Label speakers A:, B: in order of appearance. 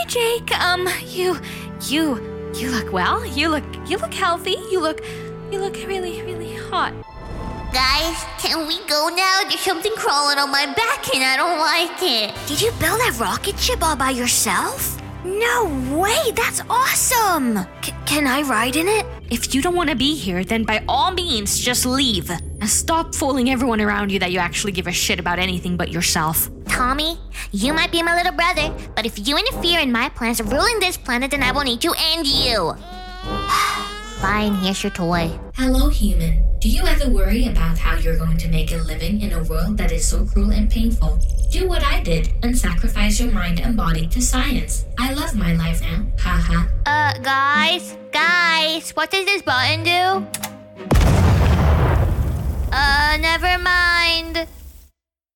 A: Jake, you look well. You look healthy. You look really, really hot.
B: Guys, can we go now? There's something crawling on my back and I don't like it.
C: Did you build that rocket ship all by yourself? No way, that's awesome! Can I ride in it?
A: If you don't want to be here, then by all means, just leave. And stop fooling everyone around you that you actually give a shit about anything but yourself.
B: Tommy, you might be my little brother, but if you interfere in my plans of ruling this planet, then I will need to end you. Fine, here's your toy.
D: Hello, human. Do you ever worry about how you're going to make a living in a world that is so cruel and painful? Do what I did and sacrifice your mind and body to science. I love my life now. Haha.
B: Guys, what does this button do? Never mind.